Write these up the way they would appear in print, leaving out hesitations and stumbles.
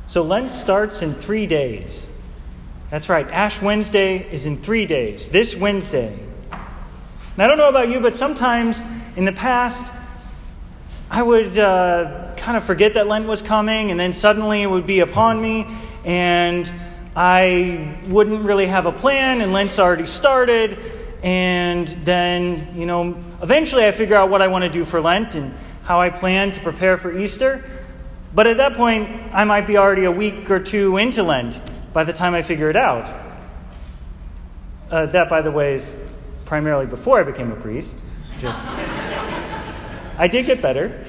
So Lent starts in 3 days. That's right, Ash Wednesday is in 3 days, this Wednesday. And I don't know about you, but sometimes in the past, I would kind of forget that Lent was coming, and then suddenly it would be upon me, and I wouldn't really have a plan, and Lent's already started, and then, eventually I figure out what I want to do for Lent and how I plan to prepare for Easter. But at that point, I might be already a week or two into Lent by the time I figure it out. That, by the way, is primarily before I became a priest. I did get better.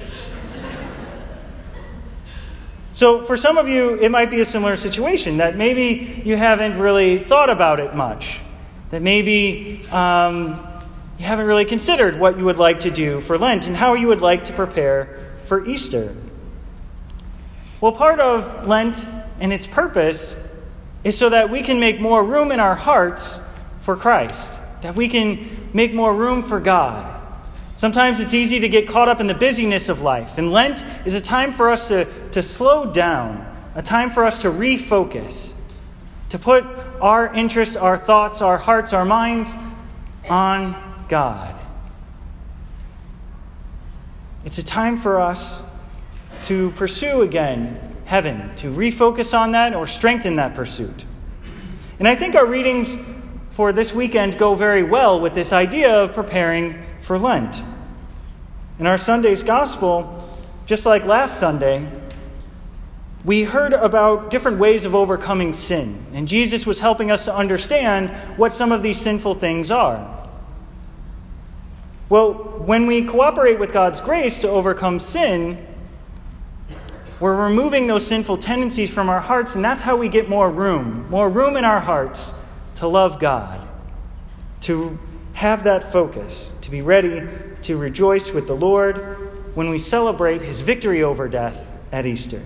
So for some of you, it might be a similar situation, that maybe you haven't really thought about it much. That maybe you haven't really considered what you would like to do for Lent and how you would like to prepare for Easter. Well, part of Lent and its purpose is so that we can make more room in our hearts for Christ, that we can make more room for God. Sometimes it's easy to get caught up in the busyness of life, and Lent is a time for us to slow down, a time for us to refocus, to put our interests, our thoughts, our hearts, our minds on God. It's a time for us to pursue again heaven, to refocus on that or strengthen that pursuit. And I think our readings for this weekend go very well with this idea of preparing for Lent. In our Sunday's Gospel, just like last Sunday, we heard about different ways of overcoming sin. And Jesus was helping us to understand what some of these sinful things are. Well, when we cooperate with God's grace to overcome sin, we're removing those sinful tendencies from our hearts, and that's how we get more room in our hearts to love God, to have that focus, to be ready to rejoice with the Lord when we celebrate his victory over death at Easter.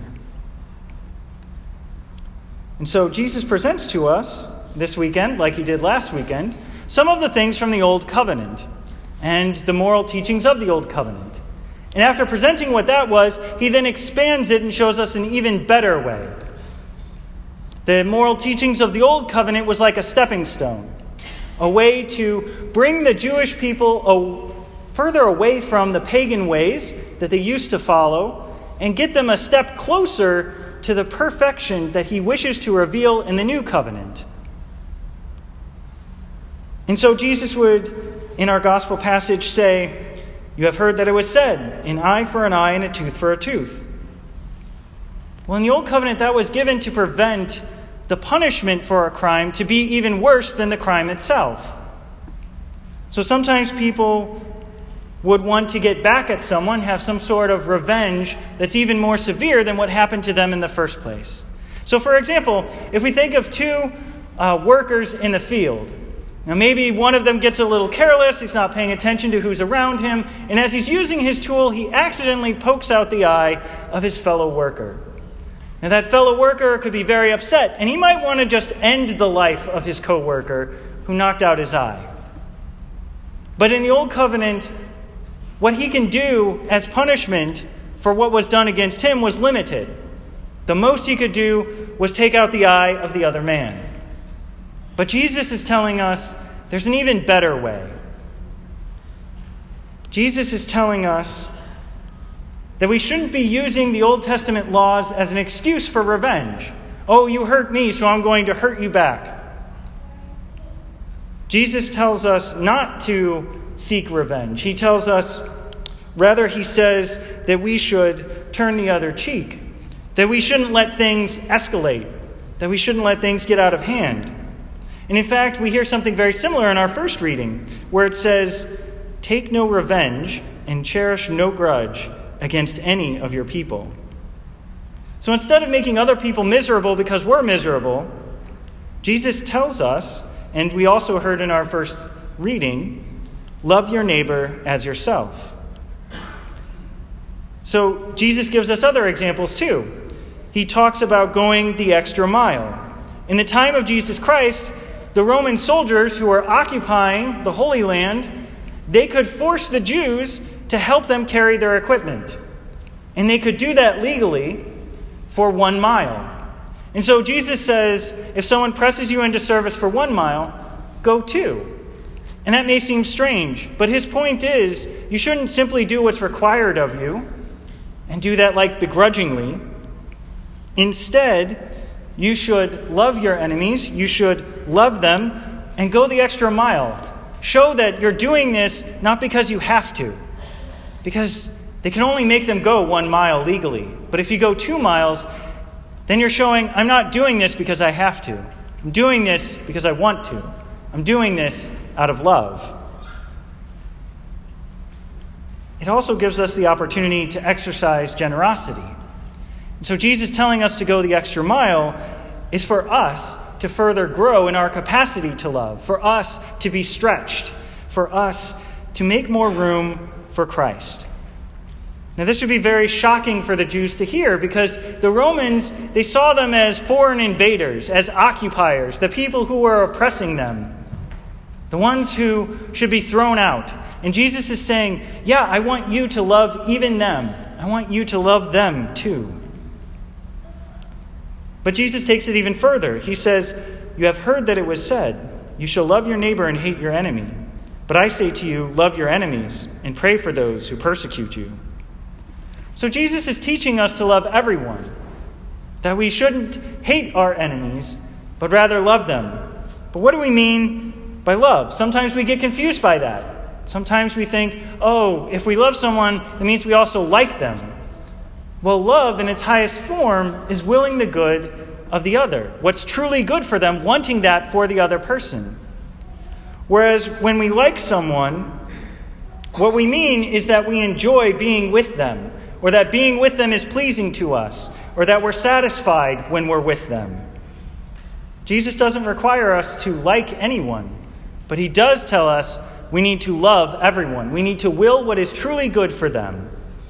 And so Jesus presents to us this weekend, like he did last weekend, some of the things from the Old Covenant and the moral teachings of the Old Covenant. And after presenting what that was, he then expands it and shows us an even better way. The moral teachings of the Old Covenant was like a stepping stone, a way to bring the Jewish people further away from the pagan ways that they used to follow and get them a step closer to the perfection that he wishes to reveal in the New Covenant. And so Jesus would, in our gospel passage, say, "You have heard that it was said, an eye for an eye and a tooth for a tooth." Well, in the Old Covenant, that was given to prevent the punishment for a crime to be even worse than the crime itself. So sometimes people would want to get back at someone, have some sort of revenge that's even more severe than what happened to them in the first place. So for example, if we think of two workers in the field, now maybe one of them gets a little careless, he's not paying attention to who's around him, and as he's using his tool, he accidentally pokes out the eye of his fellow worker. Now that fellow worker could be very upset, and he might want to just end the life of his co-worker who knocked out his eye. But in the Old Covenant, what he can do as punishment for what was done against him was limited. The most he could do was take out the eye of the other man. But Jesus is telling us there's an even better way. Jesus is telling us that we shouldn't be using the Old Testament laws as an excuse for revenge. Oh, you hurt me, so I'm going to hurt you back. Jesus tells us not to seek revenge. He tells us, rather he says that we should turn the other cheek, that we shouldn't let things escalate, that we shouldn't let things get out of hand. And in fact, we hear something very similar in our first reading, where it says, "Take no revenge and cherish no grudge against any of your people." So instead of making other people miserable because we're miserable, Jesus tells us, and we also heard in our first reading, love your neighbor as yourself. So Jesus gives us other examples too. He talks about going the extra mile. In the time of Jesus Christ, the Roman soldiers who were occupying the Holy Land, they could force the Jews to help them carry their equipment. And they could do that legally for 1 mile. And so Jesus says, if someone presses you into service for 1 mile, go 2. And that may seem strange, but his point is, you shouldn't simply do what's required of you and do that like begrudgingly. Instead, you should love your enemies, you should love them, and go the extra mile. Show that you're doing this not because you have to, because they can only make them go 1 mile legally. But if you go 2 miles, then you're showing, I'm not doing this because I have to. I'm doing this because I want to. I'm doing this out of love. It also gives us the opportunity to exercise generosity. And so Jesus telling us to go the extra mile is for us to further grow in our capacity to love, for us to be stretched, for us to make more room for Christ. Now, this would be very shocking for the Jews to hear, because the Romans, they saw them as foreign invaders, as occupiers, the people who were oppressing them, the ones who should be thrown out. And Jesus is saying, yeah, I want you to love even them. I want you to love them too. But Jesus takes it even further. He says, you have heard that it was said, you shall love your neighbor and hate your enemy. But I say to you, love your enemies and pray for those who persecute you. So Jesus is teaching us to love everyone, that we shouldn't hate our enemies, but rather love them. But what do we mean by love? Sometimes we get confused by that. Sometimes we think, oh, if we love someone, it means we also like them. Well, love in its highest form is willing the good of the other, what's truly good for them, wanting that for the other person. Whereas when we like someone, what we mean is that we enjoy being with them, or that being with them is pleasing to us, or that we're satisfied when we're with them. Jesus doesn't require us to like anyone, but he does tell us we need to love everyone. We need to will what is truly good for them.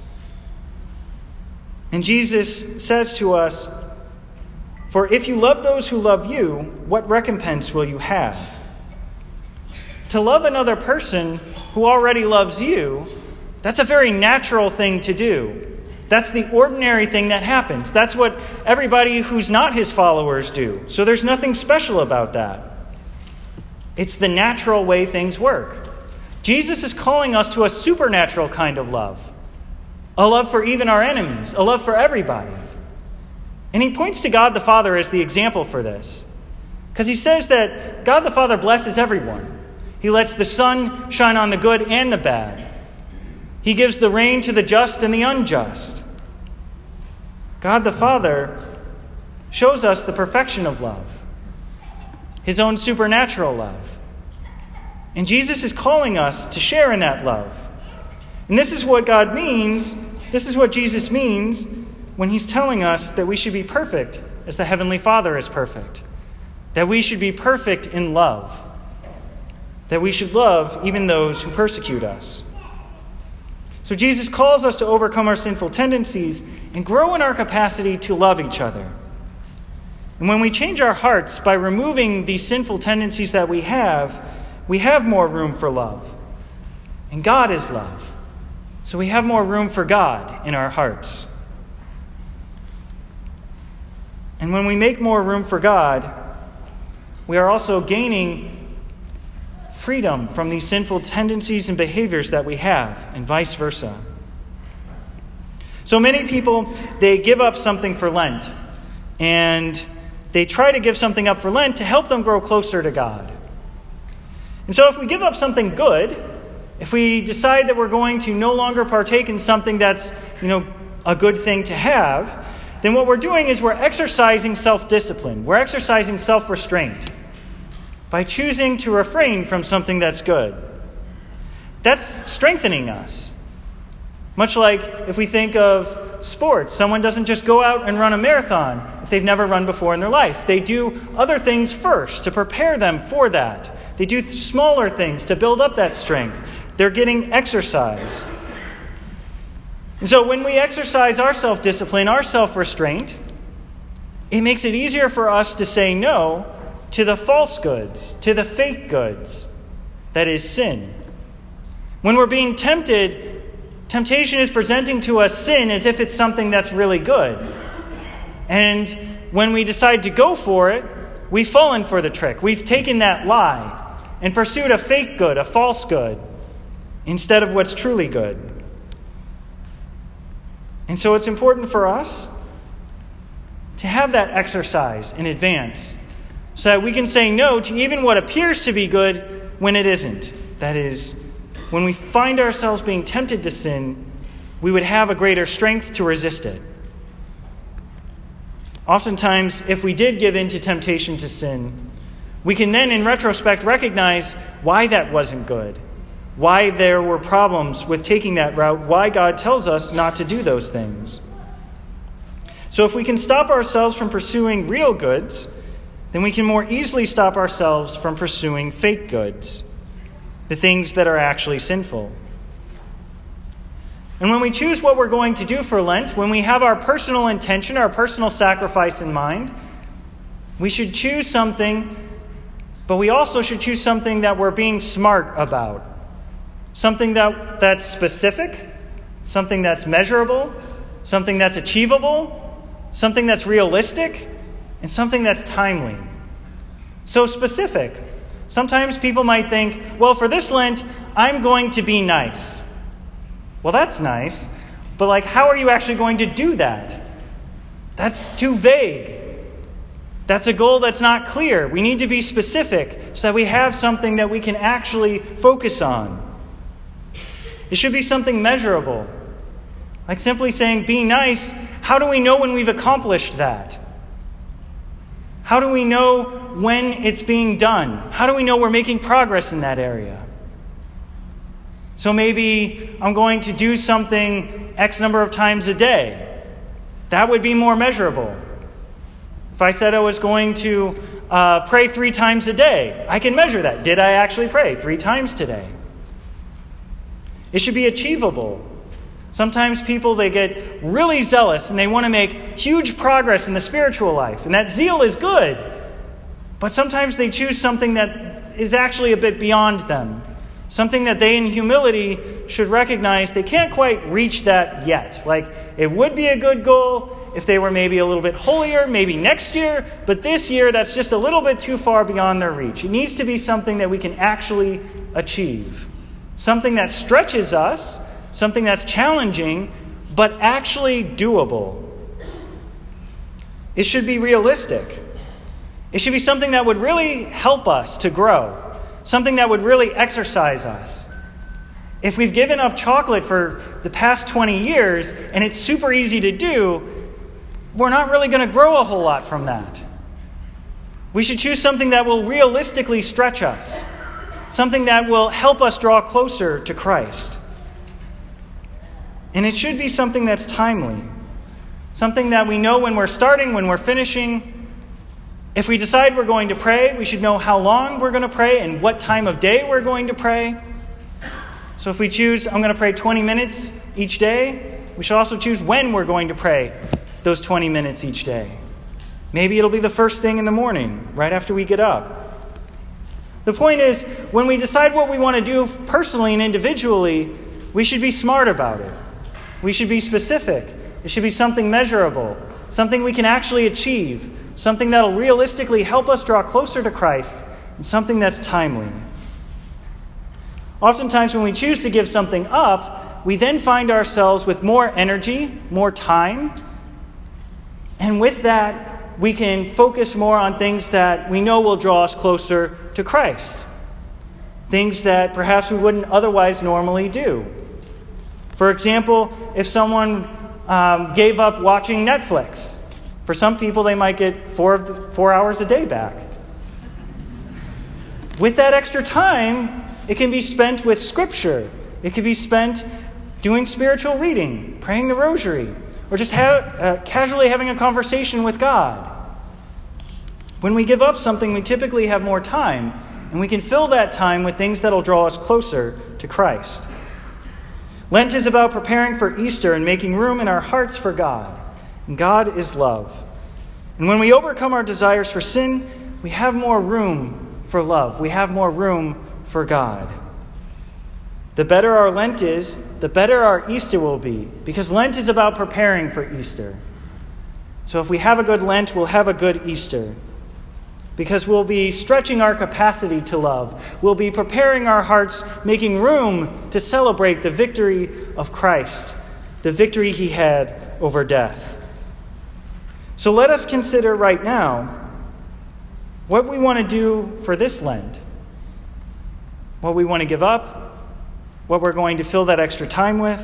And Jesus says to us, for if you love those who love you, what recompense will you have? To love another person who already loves you, that's a very natural thing to do. That's the ordinary thing that happens. That's what everybody who's not his followers do. So there's nothing special about that. It's the natural way things work. Jesus is calling us to a supernatural kind of love. A love for even our enemies. A love for everybody. And he points to God the Father as the example for this. Because he says that God the Father blesses everyone. He lets the sun shine on the good and the bad. He gives the rain to the just and the unjust. God the Father shows us the perfection of love, his own supernatural love. And Jesus is calling us to share in that love. And this is what God means, this is what Jesus means when he's telling us that we should be perfect as the Heavenly Father is perfect. That we should be perfect in love. That we should love even those who persecute us. So Jesus calls us to overcome our sinful tendencies and grow in our capacity to love each other. And when we change our hearts by removing these sinful tendencies that we have more room for love. And God is love. So we have more room for God in our hearts. And when we make more room for God, we are also gaining freedom from these sinful tendencies and behaviors that we have, and vice versa. So many people, they give up something for Lent, and they try to give something up for Lent to help them grow closer to God. And so if we give up something good, if we decide that we're going to no longer partake in something that's, a good thing to have, then what we're doing is we're exercising self-discipline. We're exercising self-restraint by choosing to refrain from something that's good. That's strengthening us. Much like if we think of sports, someone doesn't just go out and run a marathon if they've never run before in their life. They do other things first to prepare them for that. They do smaller things to build up that strength. They're getting exercise. And so when we exercise our self-discipline, our self-restraint, it makes it easier for us to say no to the false goods, to the fake goods, that is sin. When we're being tempted, temptation is presenting to us sin as if it's something that's really good. And when we decide to go for it, we've fallen for the trick. We've taken that lie and pursued a fake good, a false good, instead of what's truly good. And so it's important for us to have that exercise in advance so that we can say no to even what appears to be good when it isn't. That is, when we find ourselves being tempted to sin, we would have a greater strength to resist it. Oftentimes, if we did give in to temptation to sin, we can then, in retrospect, recognize why that wasn't good, why there were problems with taking that route, why God tells us not to do those things. So if we can stop ourselves from pursuing real goods, then we can more easily stop ourselves from pursuing fake goods, the things that are actually sinful. And when we choose what we're going to do for Lent, when we have our personal intention, our personal sacrifice in mind, we should choose something, but we also should choose something that we're being smart about. Something that's specific, something that's measurable, something that's achievable, something that's realistic, and something that's timely. So specific. Sometimes people might think, well, for this Lent, I'm going to be nice. Well, that's nice, but how are you actually going to do that? That's too vague. That's a goal that's not clear. We need to be specific so that we have something that we can actually focus on. It should be something measurable. Like simply saying, be nice, how do we know when we've accomplished that? How do we know when it's being done? How do we know we're making progress in that area? So maybe I'm going to do something X number of times a day. That would be more measurable. If I said I was going to pray 3 times a day, I can measure that. Did I actually pray 3 times today? It should be achievable. Sometimes people, they get really zealous and they want to make huge progress in the spiritual life. And that zeal is good. But sometimes they choose something that is actually a bit beyond them. Something that they, in humility, should recognize they can't quite reach that yet. It would be a good goal if they were maybe a little bit holier, maybe next year, but this year that's just a little bit too far beyond their reach. It needs to be something that we can actually achieve. Something that stretches us, something that's challenging, but actually doable. It should be realistic. It should be something that would really help us to grow. Something that would really exercise us. If we've given up chocolate for the past 20 years and it's super easy to do, we're not really going to grow a whole lot from that. We should choose something that will realistically stretch us. Something that will help us draw closer to Christ. And it should be something that's timely. Something that we know when we're starting, when we're finishing. If we decide we're going to pray, we should know how long we're going to pray and what time of day we're going to pray. So if we choose, I'm going to pray 20 minutes each day, we should also choose when we're going to pray those 20 minutes each day. Maybe it'll be the first thing in the morning, right after we get up. The point is, when we decide what we want to do personally and individually, we should be smart about it. We should be specific. It should be something measurable, something we can actually achieve, something that will realistically help us draw closer to Christ, and something that's timely. Oftentimes when we choose to give something up, we then find ourselves with more energy, more time, and with that, we can focus more on things that we know will draw us closer to Christ. Things that perhaps we wouldn't otherwise normally do. For example, if someone gave up watching Netflix, for some people, they might get 4 hours a day back. With that extra time, it can be spent with Scripture. It can be spent doing spiritual reading, praying the rosary, or just casually having a conversation with God. When we give up something, we typically have more time, and we can fill that time with things that will draw us closer to Christ. Lent is about preparing for Easter and making room in our hearts for God. And God is love. And when we overcome our desires for sin, we have more room for love. We have more room for God. The better our Lent is, the better our Easter will be, because Lent is about preparing for Easter. So if we have a good Lent, we'll have a good Easter. Because we'll be stretching our capacity to love. We'll be preparing our hearts, making room to celebrate the victory of Christ, the victory he had over death. So let us consider right now what we want to do for this Lent. What we want to give up, what we're going to fill that extra time with.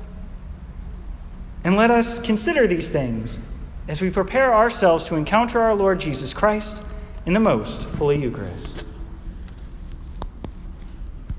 And let us consider these things as we prepare ourselves to encounter our Lord Jesus Christ in the most Holy Eucharist.